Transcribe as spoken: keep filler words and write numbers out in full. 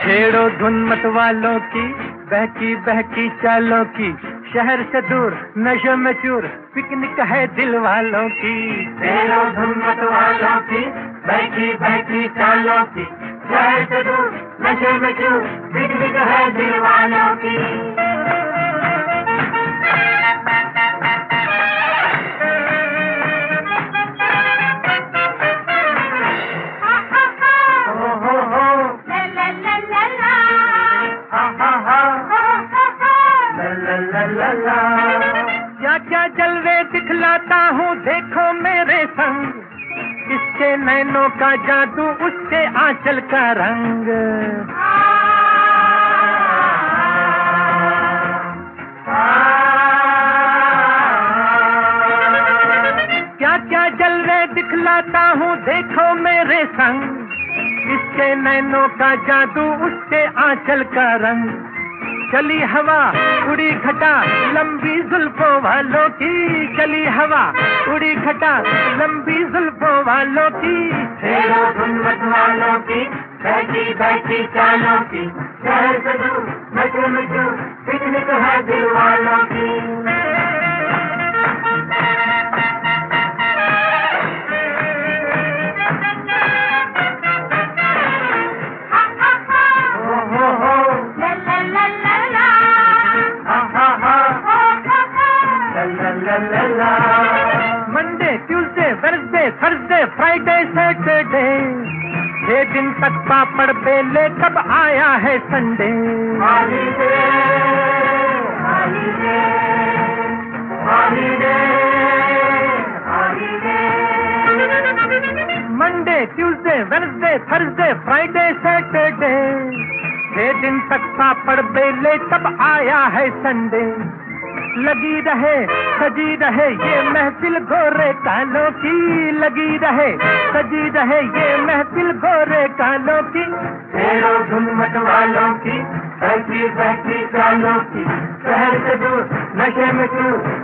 छेड़ो धुन मत वालों की, बहकी बहकी चालों की, शहर से दूर नशे में चूर, पिकनिक है दिल वालों की। छेड़ो धुन मत वालों की, बहकी बहकी चालों की, शहर से दूर नशे में चूर, पिकनिक है दिल वालों की। क्या क्या जलवे दिखलाता हूँ देखो मेरे संग, इसके नैनों का जादू उसके आंचल का रंग। क्या क्या जलवे दिखलाता हूँ देखो मेरे संग, इसके नैनों का जादू उसके आंचल का रंग। चली हवा उड़ी घटा लंबी जुल्फों वालों की, चली हवा उड़ी घटा लंबी जुल्फों वालों की। छेड़ो धुन मत वालों की, बहकी बहकी चालों की, शहर से दूर नशे में चूर, पिकनिक है दिल वालों की। Monday Tuesday Wednesday Thursday Friday Saturday, छह दिन तक पापड़ बेले कब आया है Sunday. Holiday holiday holiday holiday. Monday Tuesday Wednesday Thursday Friday Saturday, छह दिन तक पापड़ बेले कब आया है संडे। लगी रहे सजी रहे ये महफिल गोरे कालों की, लगी रहे सजी रहे ये महफिल गोरे कालों की। छेड़ो धुन मत वालों की, बहकी बहकी चालों की, शहर से दूर नशे में चूर,